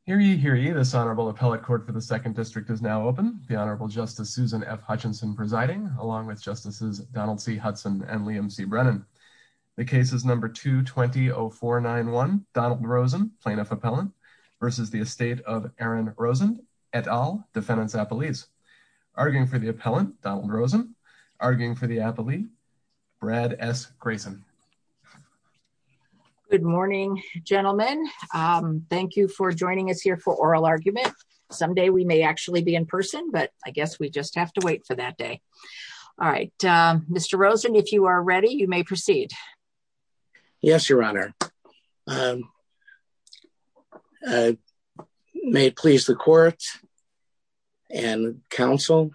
Hear ye, this Honorable Appellate Court for the 2nd District is now open. The Honorable Justice Susan F. Hutchinson presiding, along with Justices Donald C. Hudson and Liam C. Brennan. The case is number 220-0491, Donald Rosen, Plaintiff Appellant, versus the estate of Aaron Rosen, et al., Defendants Appellees. Arguing for the appellant, Donald Rosen. Arguing for the appellee, Brad S. Grayson. Good morning, gentlemen. Thank you for joining us here for oral argument. Someday we may actually be in person, but I guess we just have to wait for that day. All right, Mr. Rosen, if you are ready, you may proceed. Yes, Your Honor. May it please the court and counsel,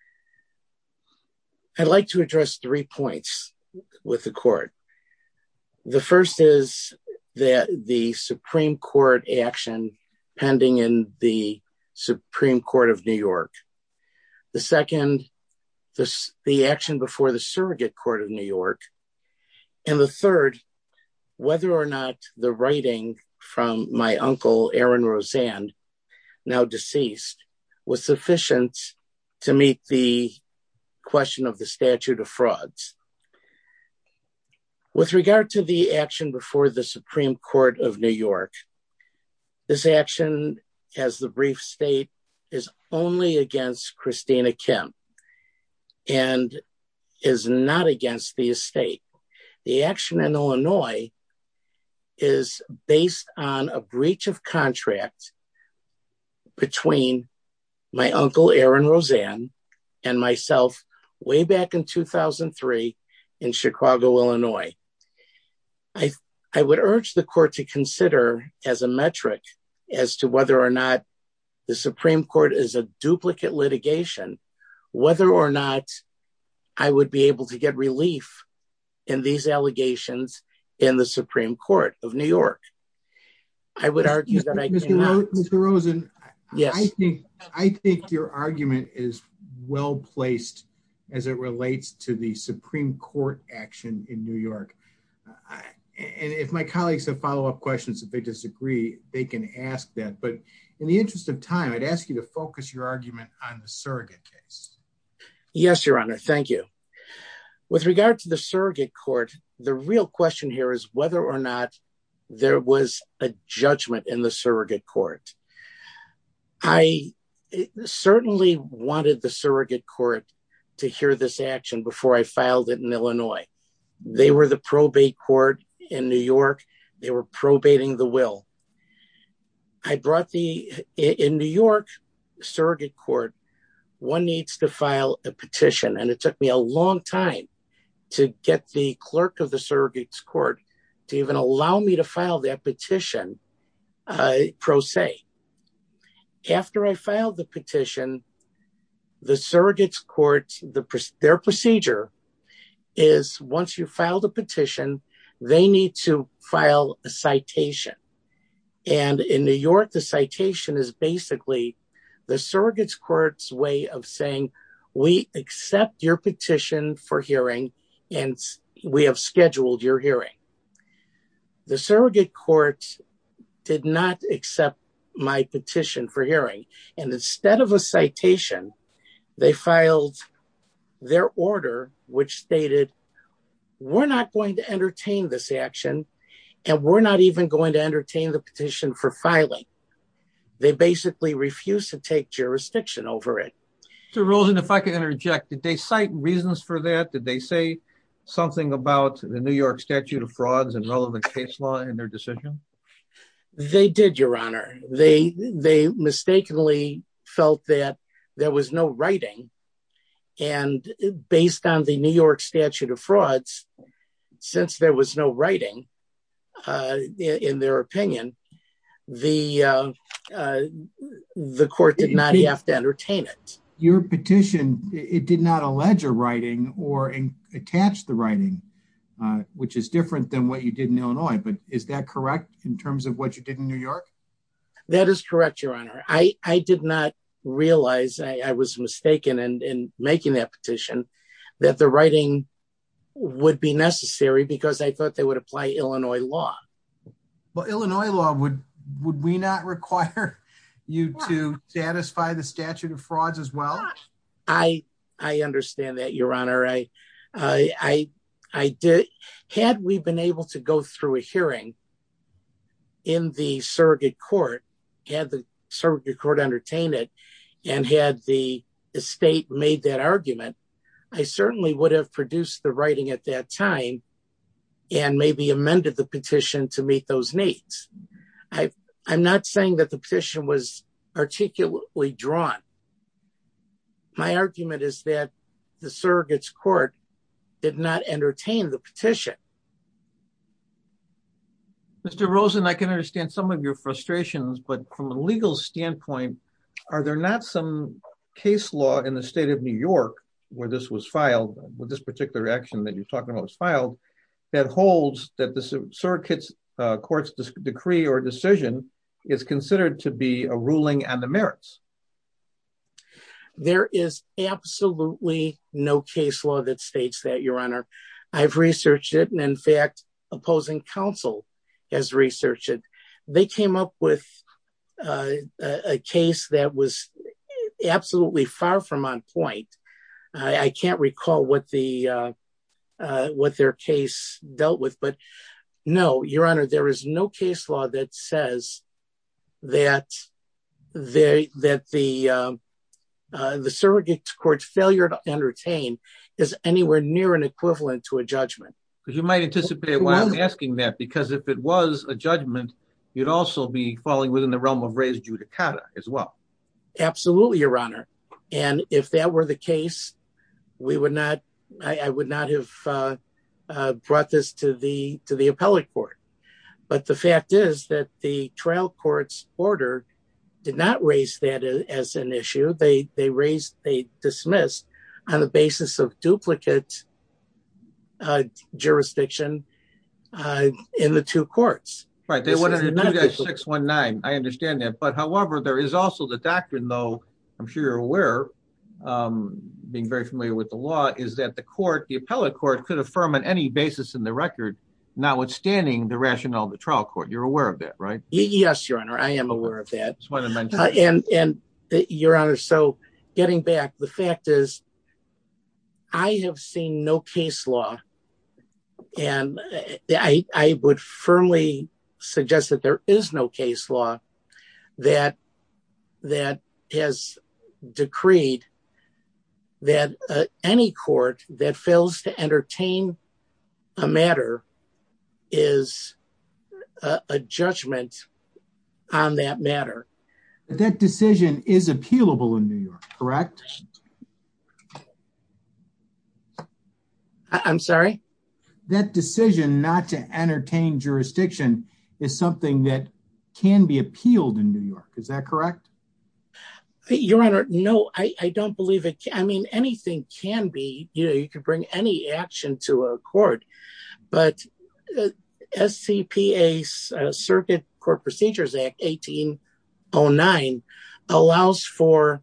I'd like to address 3 points with the court. The first is that the Supreme Court action pending in the Supreme Court of New York. The second, the action before the Surrogate Court of New York. And the third, whether or not the writing from my uncle, Aaron Rosen, now deceased, was sufficient to meet the question of the statute of frauds. With regard to the action before the Supreme Court of New York, this action, as the brief state, is only against Christina Kim and is not against the estate. The action in Illinois is based on a breach of contract between my uncle, Aaron Rosen, and myself way back in 2003 in Chicago, Illinois. I would urge the court to consider as a metric as to whether or not the Supreme Court is a duplicate litigation, whether or not I would be able to get relief in these allegations in the Supreme Court of New York. I would argue that I cannot. Mr. Rosen, yes. I think your argument is well placed as it relates to the Supreme Court action in New York. And if my colleagues have follow-up questions, if they disagree, they can ask that. But in the interest of time, I'd ask you to focus your argument on the surrogate case. Yes, Your Honor. Thank you. With regard to the surrogate court, the real question here is whether or not there was a judgment in the surrogate court. I certainly wanted the surrogate court to hear this action before I filed it in Illinois. They were the probate court in New York. They were probating the will. I brought in New York surrogate court, one needs to file a petition, and it took me a long time to get the clerk of the surrogate's court to even allow me to file that petition pro se. After I filed the petition, the surrogate's court, their procedure is once you filed a petition, they need to file a citation. And in New York, the citation is basically the surrogate's court's way of saying, we accept your petition for hearing and we have scheduled your hearing. The surrogate court did not accept my petition for hearing. And instead of a citation, they filed their order, which stated, we're not going to entertain this action, and we're not even going to entertain the petition for filing. They basically refused to take jurisdiction over it. Mr. Rosen, if I could interject, did they cite reasons for that? Did they say something about the New York statute of frauds and relevant case law in their decision? They did, Your Honor. They mistakenly felt that there was no writing. And based on the New York statute of frauds, since there was no writing, in their opinion, the court did not have to entertain it. Your petition, it did not allege a writing or attach the writing, which is different than what you did in Illinois. But is that correct in terms of what you did in New York? That is correct, Your Honor. I did not realize I was mistaken in making that petition, that the writing would be necessary because I thought they would apply Illinois law. Well, Illinois law, would we not require you to satisfy the statute of frauds as well? I understand that, Your Honor. I did. Had we been able to go through a hearing in the surrogate court, had the surrogate court entertained it, and had the estate made that argument, I certainly would have produced the writing at that time and maybe amended the petition to meet those needs. I'm not saying that the petition was articulately drawn. My argument is that the surrogate's court did not entertain the petition. Mr. Rosen, I can understand some of your frustrations, but from a legal standpoint, are there not some case law in the state of New York where this was filed, with this particular action that you're talking about was filed, that holds that the surrogate's court's decree or decision is considered to be a ruling on the merits? There is absolutely no case law that states that, Your Honor. I've researched it, and in fact, opposing counsel has researched it. They came up with a case that was absolutely far from on point. I can't recall what their case dealt with, but no, Your Honor, there is no case law that says that the surrogate court's failure to entertain is anywhere near an equivalent to a judgment. Because you might anticipate why I'm asking that, because if it was a judgment, you'd also be falling within the realm of res judicata as well. Absolutely, Your Honor. And if that were the case, I would not have brought this to the appellate court. But the fact is that the trial court's order did not raise that as an issue. They dismissed on the basis of duplicate jurisdiction in the two courts. Right, they went under 2-619. I understand that. But however, there is also the doctrine, though, I'm sure you're aware, being very familiar with the law, is that the appellate court could affirm on any basis in the record, notwithstanding the rationale of the trial court. You're aware of that, right? Yes, Your Honor, I am aware of that. Just wanted to mention that. And Your Honor, so getting back, the fact is, I have seen no case law, and I would firmly suggest that there is no case law that has decreed that any court that fails to entertain a matter is a judgment on that matter. That decision is appealable in New York, correct? I'm sorry? That decision not to entertain jurisdiction is something that can be appealed in New York. Is that correct? Your Honor, no, I don't believe it. I mean, anything can be, you could bring any action to a court, but SCPA's Circuit Court Procedures Act 1809 allows for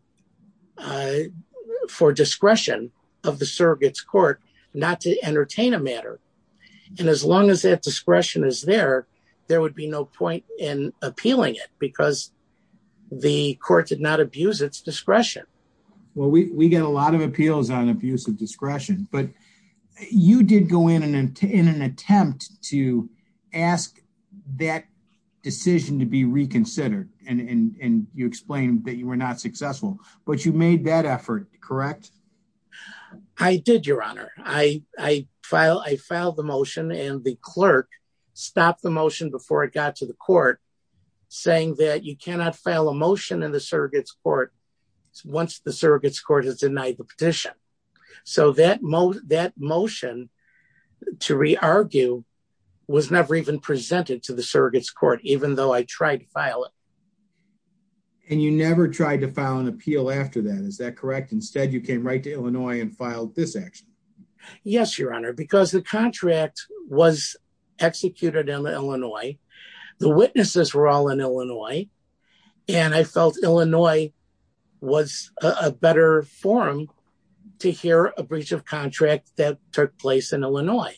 discretion of the surrogate's court not to entertain a matter. And as long as that discretion is there would be no point in appealing it because the court did not abuse its discretion. Well, we get a lot of appeals on abuse of discretion, but you did go in an attempt to ask that decision to be reconsidered, and you explained that you were not successful, but you made that effort, correct? I did, Your Honor. I filed the motion, and the clerk stopped the motion before it got to the court, saying that you cannot file a motion in the surrogate's court once the surrogate's court has denied the petition. So that motion to re-argue was never even presented to the surrogate's court, even though I tried to file it. And you never tried to file an appeal after that, is that correct? Instead, you came right to Illinois and filed this action. Yes, Your Honor, because the contract was executed in Illinois. The witnesses were all in Illinois, and I felt Illinois was a better forum to hear a breach of contract that took place in Illinois.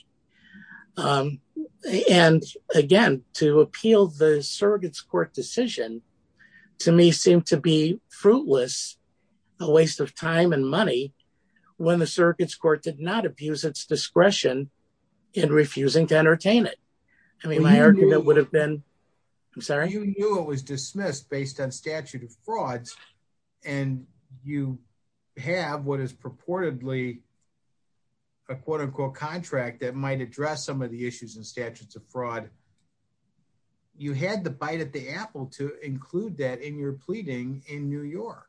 And again, to appeal the surrogate's court decision to me seemed to be fruitless, a waste of time and money, when the Surrogates Court did not abuse its discretion in refusing to entertain it. I mean, my argument would have been, I'm sorry? You knew it was dismissed based on statute of frauds, and you have what is purportedly a quote-unquote contract that might address some of the issues in statutes of fraud. You had the bite at the apple to include that in your pleading in New York.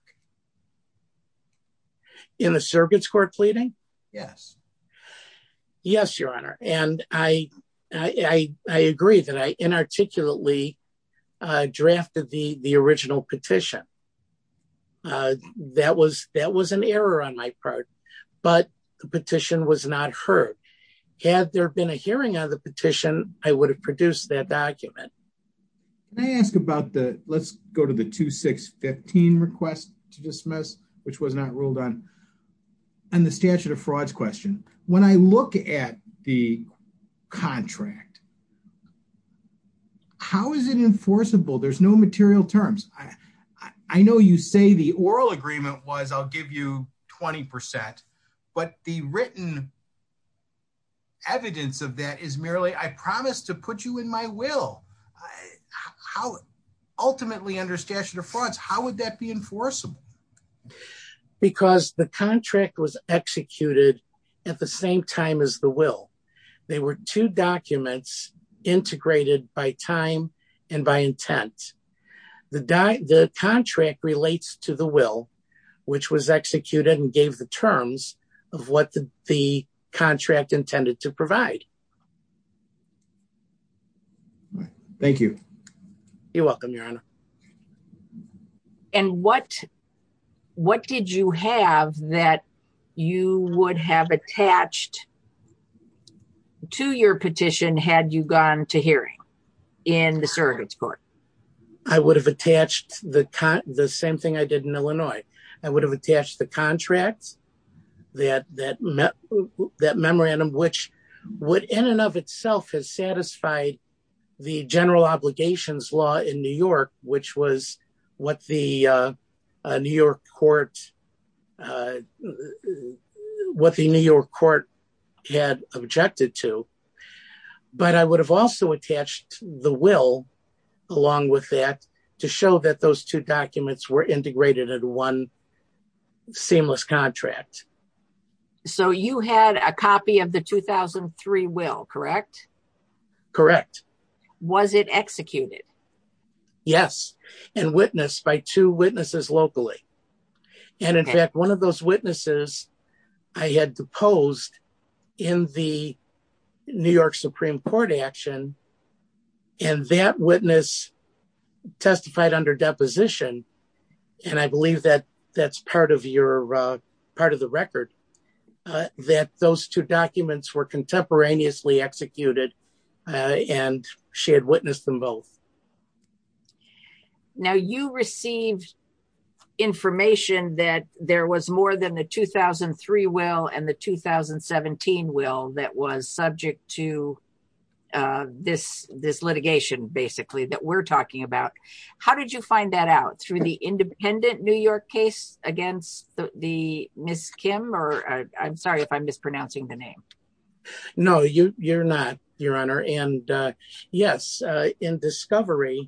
In the Surrogates Court pleading? Yes. Yes, Your Honor. And I agree that I inarticulately drafted the original petition. That was an error on my part, but the petition was not heard. Had there been a hearing on the petition, I would have produced that document. Can I ask about let's go to the 2615 request to dismiss, which was not ruled on the statute of frauds question. When I look at the contract, how is it enforceable? There's no material terms. I know you say the oral agreement was, I'll give you 20%, but the written evidence of that is merely, I promise to put you in my will. How ultimately under statute of frauds, how would that be enforceable? Because the contract was executed at the same time as the will. They were two documents integrated by time and by intent. The contract relates to the will, which was executed and gave the terms of what the contract intended to provide. Thank you. You're welcome, Your Honor. And what did you have that you would have attached to your petition had you gone to hearing in the Surrogates Court? I would have attached the same thing I did in Illinois. I would have attached the contract, that memorandum, which would in and of itself has satisfied the general obligations law in New York, which was what the New York court had objected to. But I would have also attached the will along with that to show that those two documents were integrated into one seamless contract. So you had a copy of the 2003 will, correct? Correct. Was it executed? Yes, and witnessed by two witnesses locally. And in fact, one of those witnesses I had deposed in the New York Supreme Court action, and that witness testified under deposition. And I believe that that's part of the record, that those two documents were contemporaneously executed, and she had witnessed them both. Now, you received information that there was more than the 2003 will and the 2017 will that was subject to this litigation, basically, that we're talking about. How did you find that out? Through the independent New York case against the Ms. Kim, or I'm sorry if I'm mispronouncing the name. No, you're not, Your Honor. And yes, in discovery,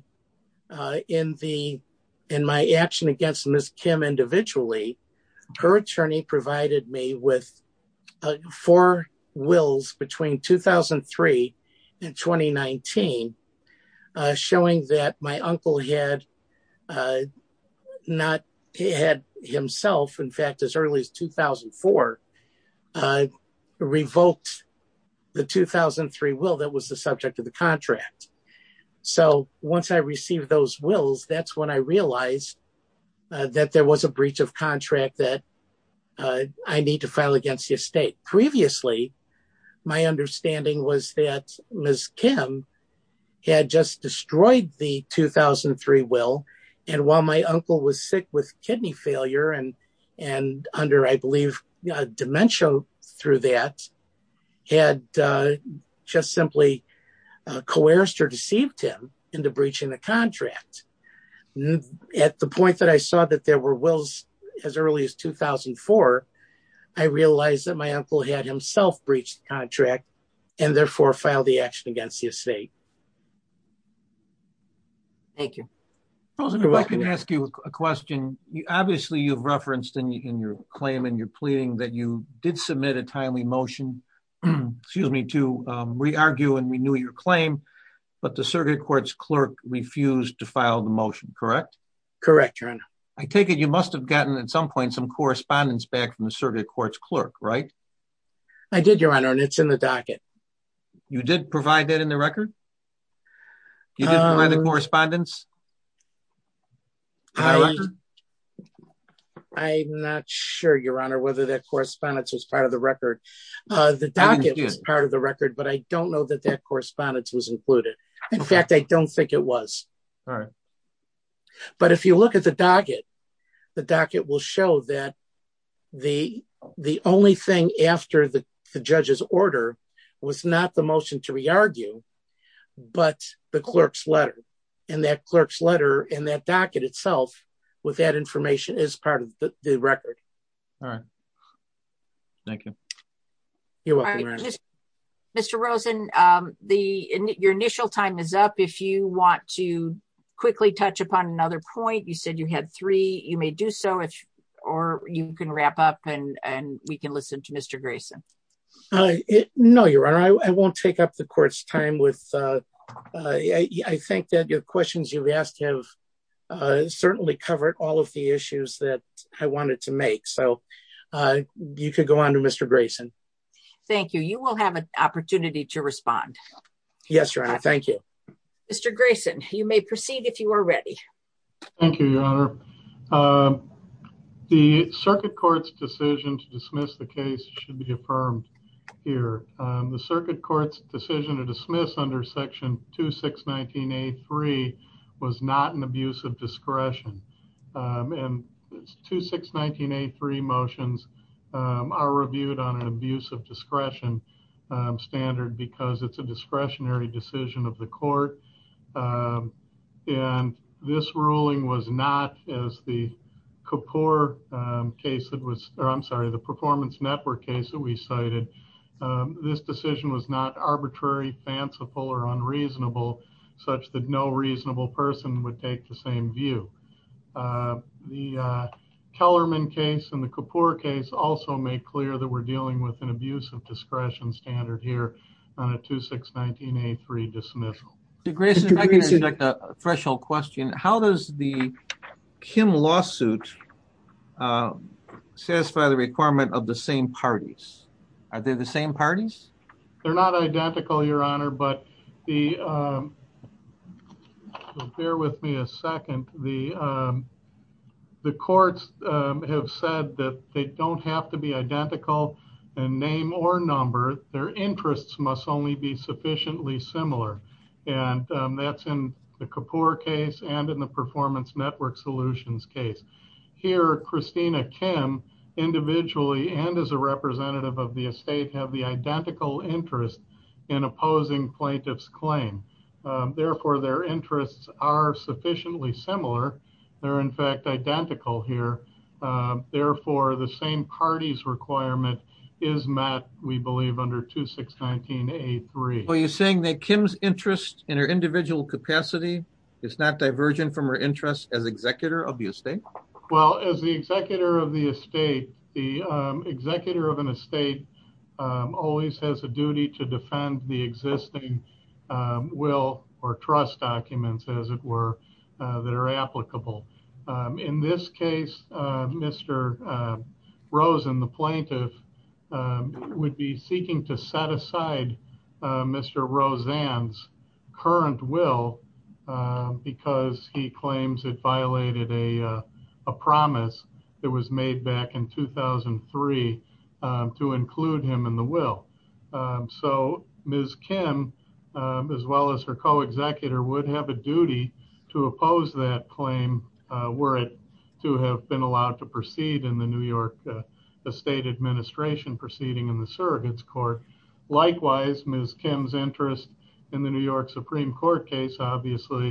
in my action against Ms. Kim individually, her attorney provided me with 4 wills between 2003 and 2019, showing that my uncle had himself, in fact, as early as 2004, revoked the 2003 will that was the subject of the contract. So once I received those wills, that's when I realized that there was a breach of contract that I need to file against the estate. Previously, my understanding was that Ms. Kim had just destroyed the 2003 will, and while my uncle was sick with kidney failure and under, I believe, dementia through that, had just simply coerced or deceived him into breaching the contract. At the point that I saw that there were wills as early as 2004, I realized that my uncle had himself breached the contract and therefore filed the action against the estate. Thank you. Rosen, if I can ask you a question, obviously you've referenced in your claim and your pleading that you did submit a timely motion, to re-argue and renew your claim, but the circuit court's clerk refused to file the motion, correct? Correct, Your Honor. I take it you must have gotten at some point some correspondence back from the circuit court's clerk, right? I did, Your Honor, and it's in the docket. You did provide that in the record? You did provide the correspondence? I'm not sure, Your Honor, whether that correspondence was part of the record. The docket was part of the record, but I don't know that that correspondence was included. In fact, I don't think it was. All right. But if you look at the docket will show that the only thing after the judge's order was not the motion to re-argue, but the clerk's letter. And that clerk's letter and that docket itself with that information is part of the record. All right. Thank you. You're welcome, Your Honor. Mr. Rosen, your initial time is up. If you want to quickly touch upon another point, you said you had 3, you may do so, or you can wrap up and we can listen to Mr. Grayson. No, Your Honor, I won't take up the court's time with, I think that your questions you've asked have certainly covered all of the issues that I wanted to make. So you could go on to Mr. Grayson. Thank you. You will have an opportunity to respond. Yes, Your Honor. Thank you. Mr. Grayson, you may proceed if you are ready. Thank you, Your Honor. The circuit court's decision to dismiss the case should be affirmed here. The circuit court's decision to dismiss under section 2619A3 was not an abuse of discretion. And 2619A3 motions are reviewed on an abuse of discretion standard because it's a discretionary decision of the court. And this ruling was not, as the Kapoor case that was, or I'm sorry, the Performance Network case that we cited, this decision was not arbitrary, fanciful, or unreasonable, such that no reasonable person would take the same view. The Kellerman case and the Kapoor case also make clear that we're dealing with an abuse of discretion standard here on a 2619A3 dismissal. Mr. Grayson, if I can interject a threshold question, how does the Kim lawsuit satisfy the requirement of the same parties? Are they the same parties? They're not identical, Your Honor, but the, bear with me a second, the courts have said that they don't have to be identical in name or number. Their interests must only be sufficiently similar. And that's in the Kapoor case and in the Performance Network Solutions case. Here, Christina Kim, individually and as a representative of the estate, have the identical interest in opposing plaintiff's claim. Therefore, their interests are sufficiently similar. They're in fact identical here. Therefore, the same parties requirement is met, we believe, under 2619A3. Well, you're saying that Kim's interest in her individual capacity is not divergent from her interest as executor of the estate? Well, as the executor of the estate, the executor of an estate always has a duty to defend the existing will or trust documents, as it were, that are applicable. In this case, Mr. Rosen, the plaintiff, would be seeking to set aside Mr. Rosen's current will because he claims it violated a promise that was made back in 2003 to include him in the will. So Ms. Kim, as well as her co-executor, would have a duty to oppose that claim were it to have been allowed to proceed in the New York Estate Administration proceeding in the Surrogates Court. Likewise, Ms. Kim's interest in the New York Supreme Court case obviously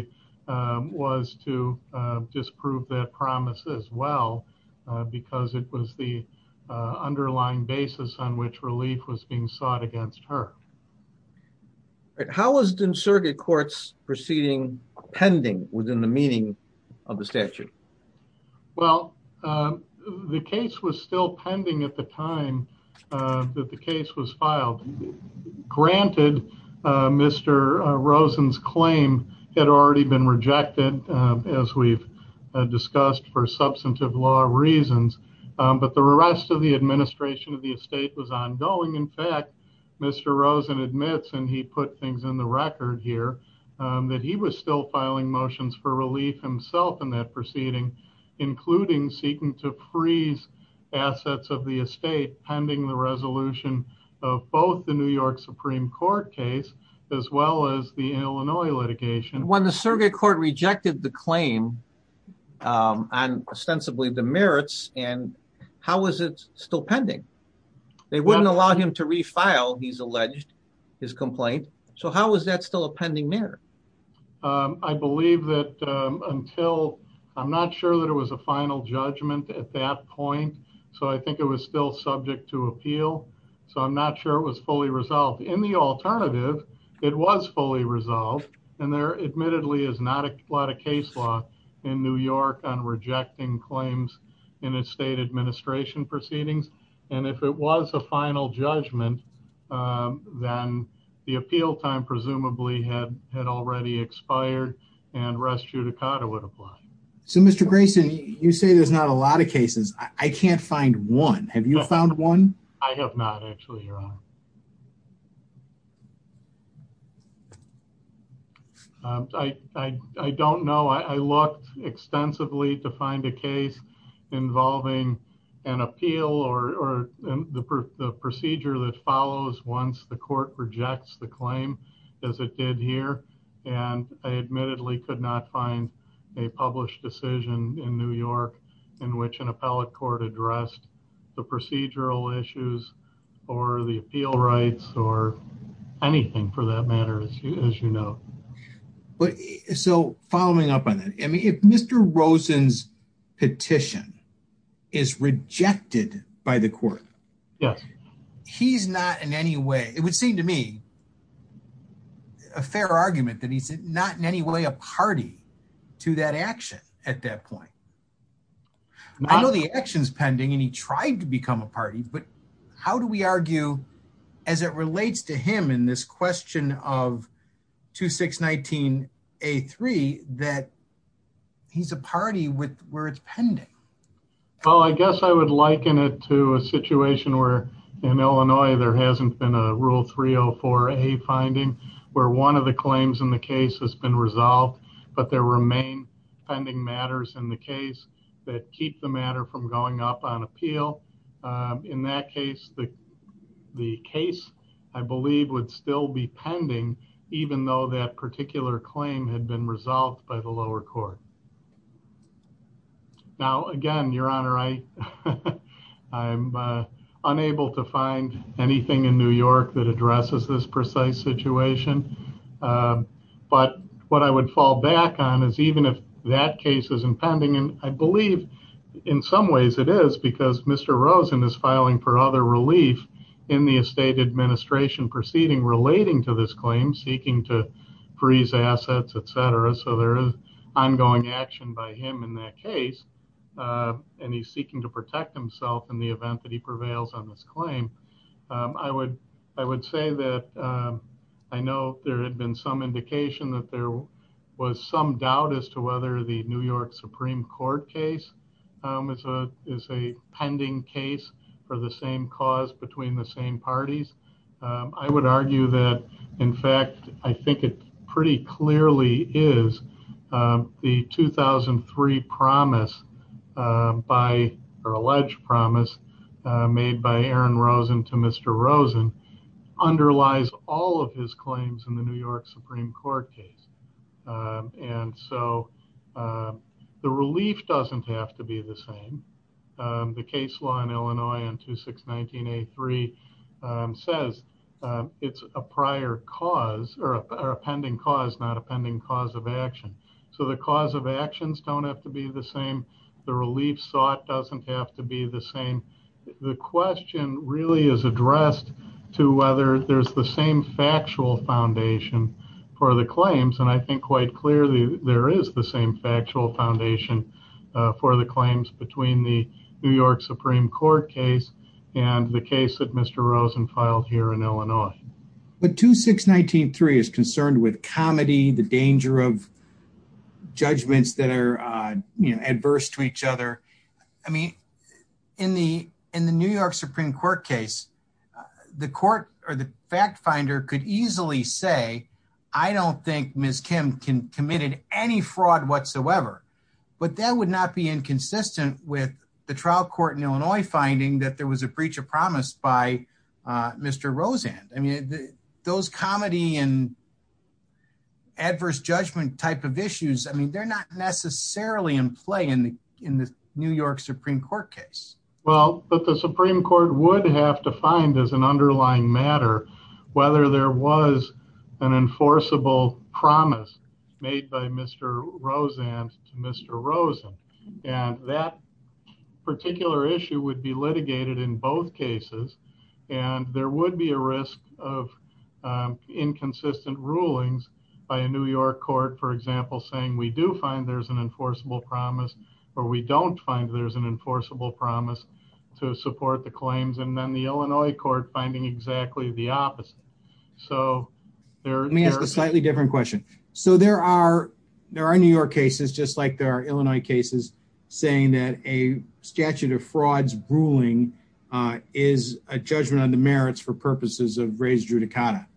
was to disprove that promise as well, because it was the underlying basis on which relief was being sought against her. How was the circuit court's proceeding pending within the meaning of the statute? Well, the case was still pending at the time that the case was filed. Granted, Mr. Rosen's claim had already been rejected, as we've discussed, for substantive law reasons, but the rest of the administration of the estate was ongoing. In fact, Mr. Rosen admits, and he put things in the record here, that he was still filing motions for relief himself in that proceeding, including seeking to freeze assets of the estate pending the resolution of both the New York Supreme Court case as well as the Illinois litigation. When the circuit court rejected the claim on ostensibly the merits, and how is it still pending? They wouldn't allow him to refile, he's alleged, his complaint. So how is that still a pending matter? I believe that I'm not sure that it was a final judgment at that point, so I think it was still subject to appeal. So I'm not sure it was fully resolved. In the alternative, it was fully resolved, and there admittedly is not a lot of case law in New York on rejecting claims in estate administration proceedings. And if it was a final judgment, then the appeal time presumably had already expired and res judicata would apply. So, Mr. Grayson, you say there's not a lot of cases. I can't find one. Have you found one? I have not, actually, Your Honor. I don't know. I looked extensively to find a case involving an appeal or the procedure that follows once the court rejects the claim, as it did here. And I admittedly could not find a published decision in New York in which an appellate court addressed the procedural issues or the appeal rights or anything for that matter, as you know. But so following up on that, I mean, if Mr. Rosen's petition is rejected by the court, yes, he's not in any way, it would seem to me, a fair argument that he's not in any way a party to that action at that point. I know the action's pending and he tried to become a party, but how do we argue as it relates to him in this question of 2619A3 that he's a party with where it's pending? Well, I guess I would liken it to a situation where in Illinois there hasn't been a Rule 304A finding where one of the claims in the case has been resolved, but there remain pending matters in the case that keep the matter from going up on appeal. In that case, the case, I believe, would still be pending, even though that particular claim had been resolved by the lower court. Now, again, Your Honor, I'm unable to find anything in New York that addresses this precise situation. But what I would fall back on is even if that case isn't pending, and I believe in some ways it is because Mr. Rosen is filing for other relief in the estate administration proceeding relating to this claim, seeking to freeze assets, et cetera. So there is ongoing action by him in that case, and he's seeking to protect himself in the event that he prevails on this claim. I would say that I know there had been some indication that there was some doubt as to whether the New York Supreme Court case is a pending case for the same cause between the same parties. I would argue that, in fact, I think it pretty clearly is the 2003 promise or alleged promise made by Aaron Rosen to Mr. Rosen underlies all of his claims in the New York Supreme Court case. And so the relief doesn't have to be the same. The case law in Illinois on 2619A3 says it's a prior cause or a pending cause, not a pending cause of action. So the cause of actions don't have to be the same. The relief sought doesn't have to be the same. The question really is addressed to whether there's the same factual foundation for the claims. And I think quite clearly there is the same factual foundation for the claims between the New York Supreme Court case and the case that Mr. Rosen filed here in Illinois. But 2619.3 is concerned with comedy, the danger of judgments that are adverse to each other. I mean, in the New York Supreme Court case, the court or the fact finder could easily say, I don't think Ms. Kim committed any fraud whatsoever. But that would not be inconsistent with the trial court in Illinois finding that there was a breach of promise by Mr. Rosen. I mean, those comedy and adverse judgment type of issues, I mean, they're not necessarily in play in the New York Supreme Court case. Well, but the Supreme Court would have to find as an underlying matter whether there was an enforceable promise made by Mr. Rosen to Mr. Rosen. And that particular issue would be litigated in both cases. And there would be a risk of inconsistent rulings by a New York court, for example, saying we do find there's an enforceable promise, or we don't find there's an enforceable promise to support the claims. And then the Illinois court finding exactly the opposite. So let me ask a slightly different question. So there are New York cases, just like there are Illinois cases, saying that a statute of frauds ruling is a judgment on the merits for purposes of res judicata.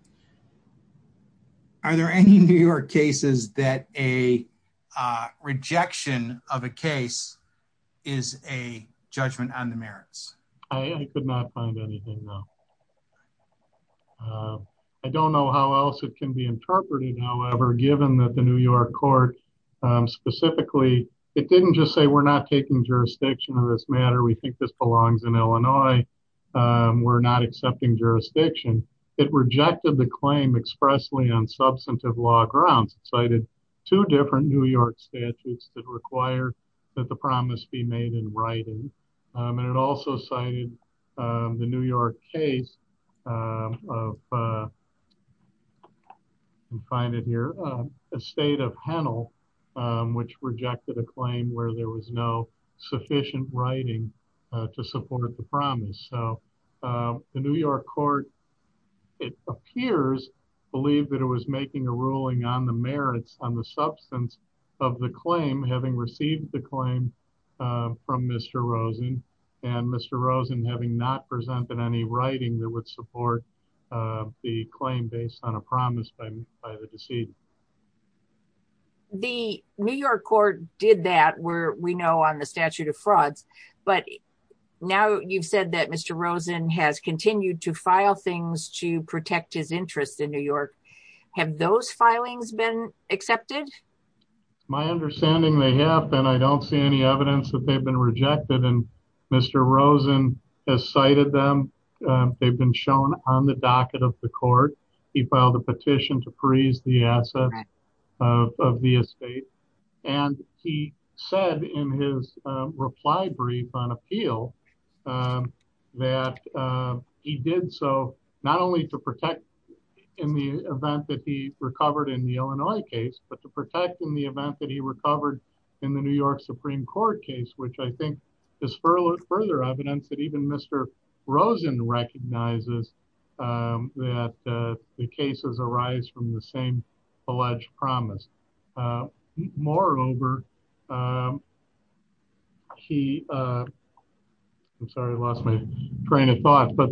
Are there any New York cases that a rejection of a case is a judgment on the merits? I could not find anything, no. I don't know how else it can be interpreted, however, given that the New York court specifically, it didn't just say we're not taking jurisdiction of this matter. We think this belongs in Illinois. We're not accepting jurisdiction. It rejected the claim expressly on substantive law grounds. It cited two different New York statutes that require that the promise be made in writing. And it also cited the New York case of, you can find it here, Estate of Hennel, which rejected a claim where there was no sufficient writing to support the promise. So the New York court, it appears, believed that it was making a ruling on the merits, on the substance of the claim, having received the claim from Mr. Rosen, and Mr. Rosen having not presented any writing that would support the claim based on a promise by the decedent. The New York court did that, where we know on the statute of frauds, but now you've said that Mr. Rosen has continued to file things to protect his interests in New York. Have those filings been accepted? My understanding they have been. I don't see any evidence that they've been rejected, and Mr. Rosen has cited them. They've been shown on the docket of the court. He filed a petition to freeze the assets of the estate. And he said in his reply brief on appeal that he did so not only to protect in the event that he recovered in the Illinois case, but to protect in the event that he recovered in the New York Supreme Court case, which I think is further evidence that even Mr. Rosen recognizes that the cases arise from the same alleged promise. Moreover, I'm sorry, I lost my train of thought, but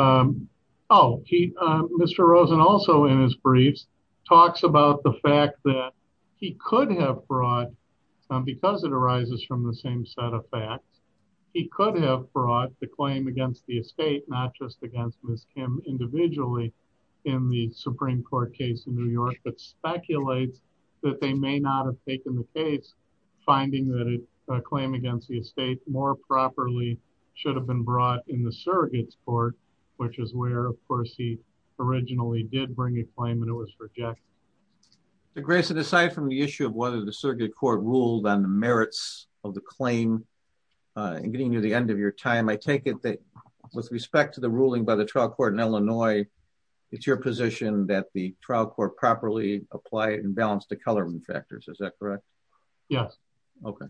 Mr. Rosen also in his briefs talks about the fact that he could have brought, because it arises from the same set of facts, he could have brought the claim against the estate, not just against Ms. Kim individually in the Supreme Court case in New York, but speculates that they may not have taken the case, finding that a claim against the estate more properly should have been brought in the surrogates court, which is where, of course, he originally did bring a claim and it was rejected. Grayson, aside from the issue of whether the circuit court ruled on the merits of the claim, and getting to the end of your time, I take it that with respect to the ruling by the trial court in Illinois, it's your position that the trial court properly applied and balanced the Kellerman factors. Is that correct? Yes. Okay.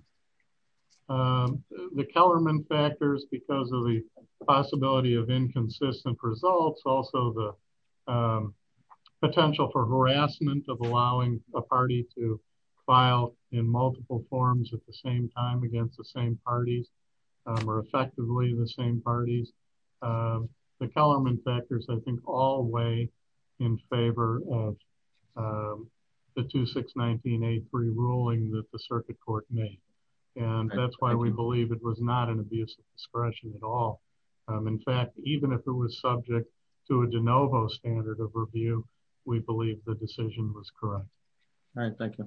The Kellerman factors, because of the possibility of inconsistent results, also the potential for harassment of allowing a party to file in multiple forms at the same time against the same parties, or effectively the same parties. The Kellerman factors, I think, all weigh in favor of the 2619A3 ruling that the circuit court made. And that's why we believe it was not an abuse of discretion at all. In fact, even if it was subject to a de novo standard of review, we believe the decision was correct. All right, thank you.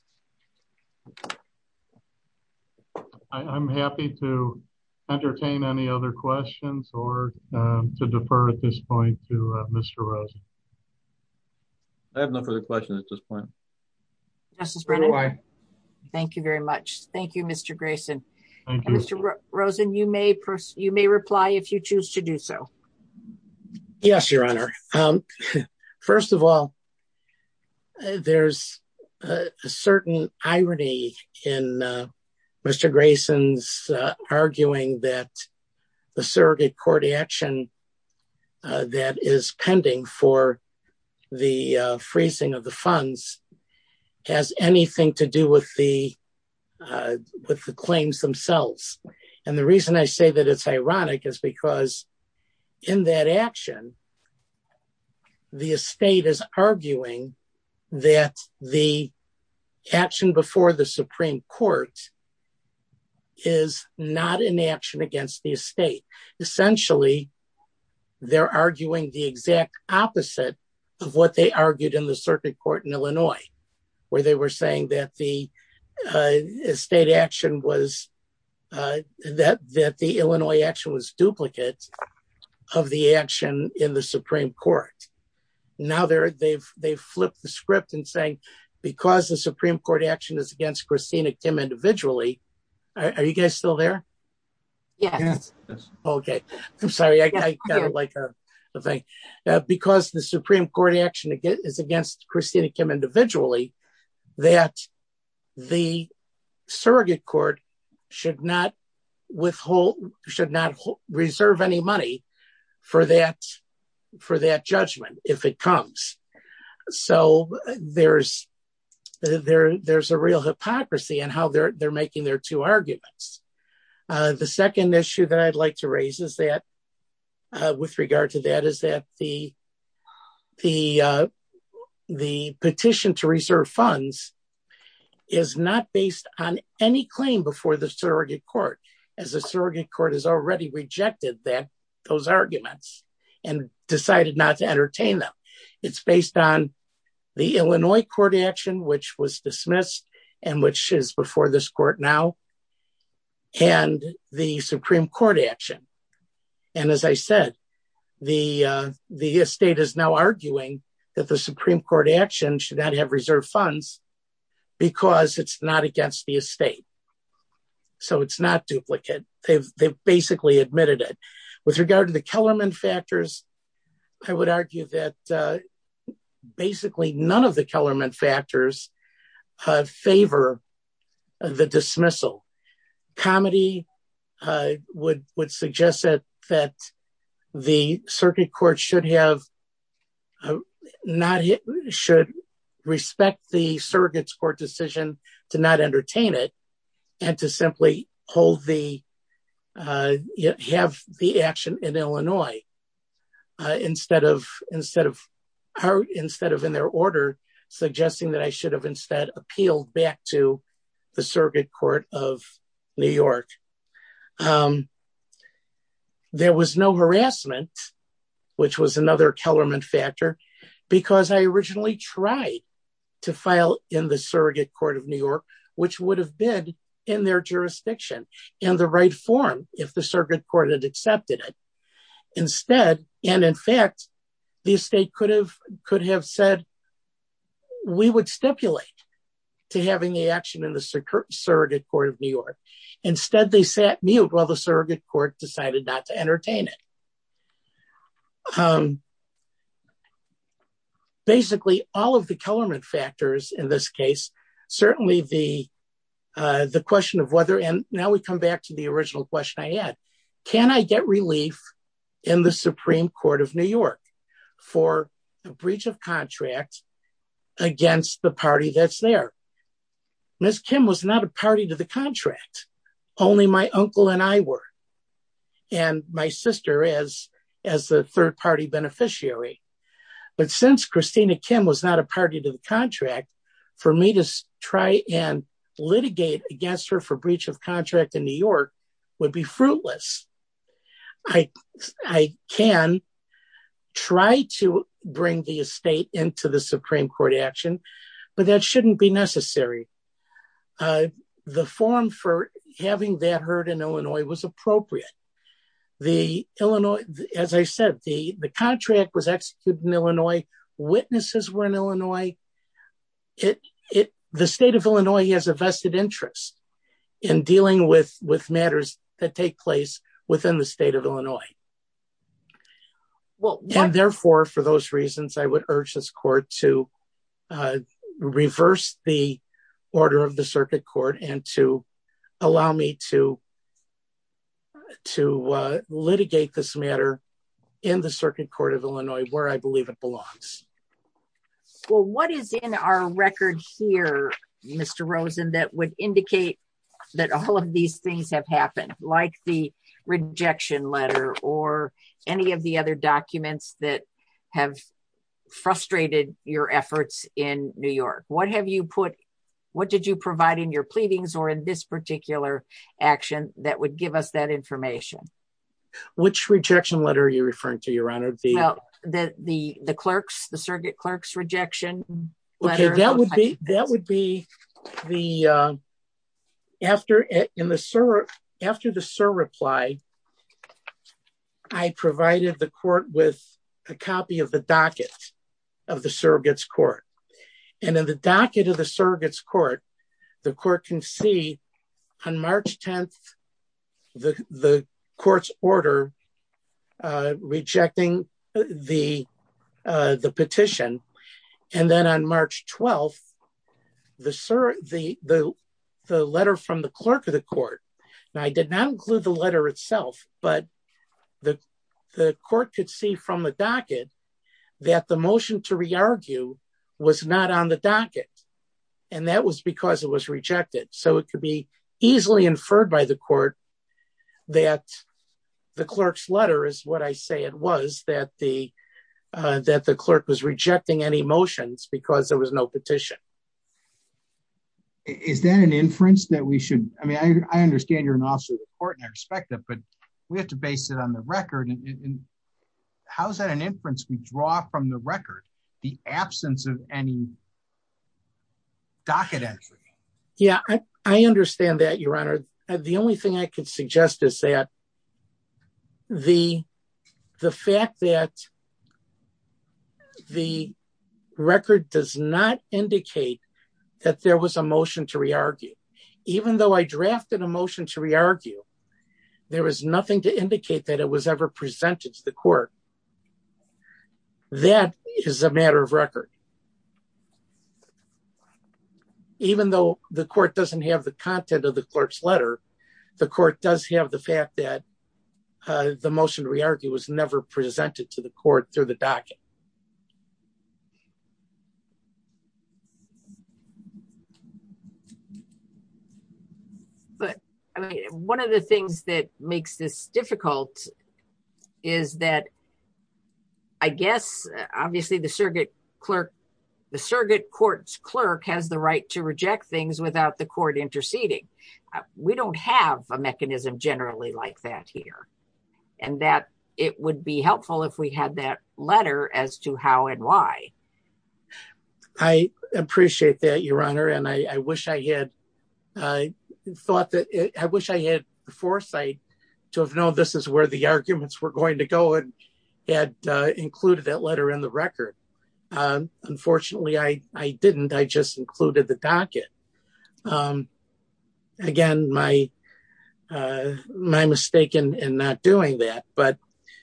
I'm happy to entertain any other questions or to defer at this point to Mr. Rosen. I have no further questions at this point. Justice Brennan? Thank you very much. Thank you, Mr. Grayson. Thank you. Mr. Rosen, you may reply if you choose to do so. Yes, Your Honor. First of all, there's a certain irony in Mr. Grayson's arguing that the surrogate court action that is pending for the freezing of the funds has anything to do with the claims themselves. And the reason I say that it's ironic is because in that action, the estate is arguing that the action before the Supreme Court is not an action against the estate. Essentially, they're arguing the exact opposite of what they argued in the circuit court in Illinois, where they were saying that the estate action was that the Illinois action was duplicate of the action in the Supreme Court. Now they've flipped the script and saying, because the Supreme Court action is against Christina Kim individually. Are you guys still there? Yes. Okay. I'm sorry. I got it like a thing. Because the Supreme Court action is against Christina Kim individually, that the surrogate court should not reserve any money for that judgment if it comes. So there's a real hypocrisy in how they're making their two arguments. The second issue that I'd like to raise is that with regard to that is that the petition to reserve funds is not based on any claim before the surrogate court, as the surrogate court has already rejected those arguments and decided not to entertain them. It's based on the Illinois court action, which was dismissed and which is before this court now, and the Supreme Court action. And as I said, the estate is now arguing that the Supreme Court action should not have reserved funds because it's not against the estate. So it's not duplicate. They've basically admitted it. With regard to the Kellerman factors, I would argue that basically none of the Kellerman factors favor the dismissal. Comedy would suggest that the circuit court should respect the surrogate's court decision to not entertain it and to simply have the action in Illinois instead of in their order suggesting that I should have instead appealed back to the circuit court of New York. There was no harassment, which was another Kellerman factor, because I originally tried to file in the surrogate court of New York, which would have been in their jurisdiction in the right form if the circuit court had accepted it. Instead, and in fact, the estate could have said, we would stipulate to having the action in the surrogate court of New York. Instead, they sat mute while the surrogate court decided not to entertain it. Basically, all of the Kellerman factors in this case, certainly the question of whether, and now we come back to the original question I had, can I get relief in the Supreme Court of New York for a breach of contract against the party that's there? Ms. Kim was not a party to the contract. Only my uncle and I were, and my sister as the third party beneficiary. But since Christina Kim was not a party to the contract, for me to try and litigate against her for breach of contract in New York would be fruitless. I can try to bring the estate into the Supreme Court action, but that shouldn't be necessary. The forum for having that heard in Illinois was appropriate. The Illinois, as I said, the contract was executed in Illinois. Witnesses were in Illinois. The state of Illinois has a vested interest in dealing with matters that take place within the state of Illinois. And therefore, for those reasons, I would urge this court to reverse the order of the circuit court and to allow me to litigate this matter in the Circuit Court of Illinois, where I believe it belongs. Well, what is in our record here, Mr. Rosen, that would indicate that all of these things have happened, like the rejection letter or any of the other documents that have frustrated your efforts in New York? What did you provide in your pleadings or in this particular action that would give us that information? Which rejection letter are you referring to, Your Honor? The clerks, the circuit clerks rejection letter. Okay, that would be the after the SIR reply, I provided the court with a copy of the docket of the surrogate's court. And in the docket of the surrogate's court, the court can see on March 10th, the court's order rejecting the petition. And then on March 12th, the letter from the clerk of the court. Now, I did not include the letter itself, but the court could see from the docket that the motion to re-argue was not on the docket. And that was because it was rejected. So it could be easily inferred by the court that the clerk's letter is what I say it was, that the clerk was rejecting any motions because there was no petition. Is that an inference that we should, I mean, I understand you're an officer of the court and I respect it, but we have to base it on the record. And how is that an inference we draw from the record, the absence of any docket entry? Yeah, I understand that, Your Honor. The only thing I could suggest is that the fact that the record does not indicate that there was a motion to re-argue. Even though I drafted a motion to re-argue, there was nothing to indicate that it was ever presented to the court. That is a matter of record. Even though the court doesn't have the content of the clerk's letter, the court does have the fact that the motion to re-argue was never presented to the court through the docket. But I mean, one of the things that makes this difficult is that I guess, obviously the surrogate court's clerk has the right to reject things without the court interceding. We don't have a mechanism generally like that here. And that it would be helpful if we had that letter as to how and why. I appreciate that, Your Honor. And I wish I had thought that, I wish I had the foresight to have known this is where the arguments were going to go and had included that letter in the record. Unfortunately, I didn't. I just included the docket. Again, my mistake in not doing that. But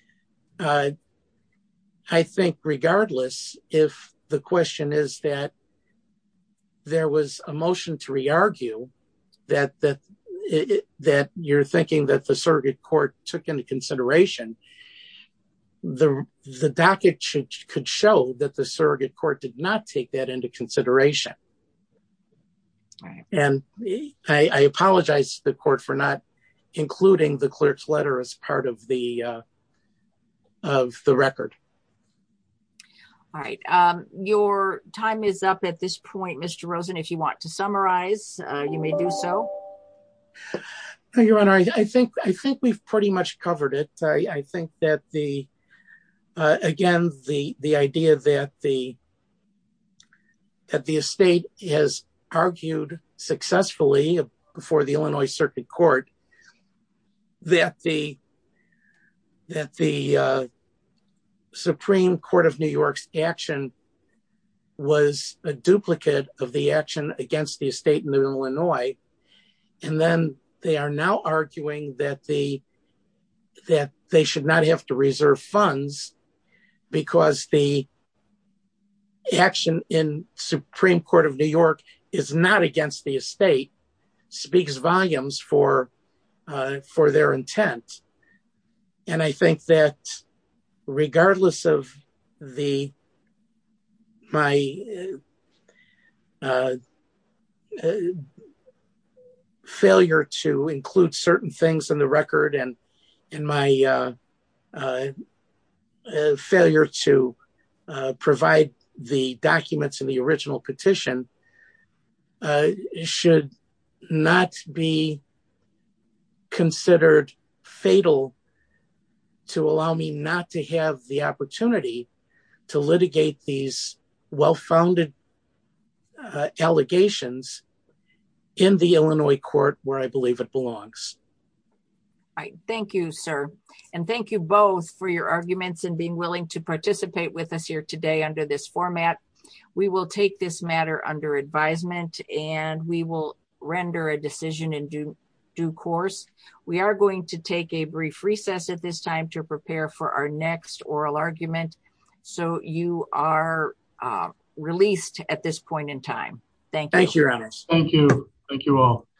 I think regardless, if the question is that there was a motion to re-argue, that you're thinking that the surrogate court took into consideration, the docket could show that the surrogate court did not take that into consideration. Right. And I apologize to the court for not including the clerk's letter as part of the record. All right. Your time is up at this point, Mr. Rosen. If you want to summarize, you may do so. Your Honor, I think we've pretty much covered it. I think that the idea that the estate has argued successfully before the Illinois Circuit Court that the Supreme Court of New York's action was a duplicate of the action against the estate in Illinois, and then they are now arguing that they should not have to reserve funds because the action in Supreme Court of New York is not against the estate, speaks volumes for their intent. And I think that regardless of my failure to include certain things in the record and my failure to provide the documents in the original petition, should not be considered fatal to allow me not to have the opportunity to litigate these well-founded allegations in the Illinois court where I believe it belongs. All right. Thank you, sir. And thank you both for your arguments and being willing to participate with us here today under this format. We will take this matter under advisement and we will render a decision in due course. We are going to take a brief recess at this time to prepare for our next oral argument. So you are released at this point in time. Thank you. Thank you, Your Honors. Thank you. Thank you all.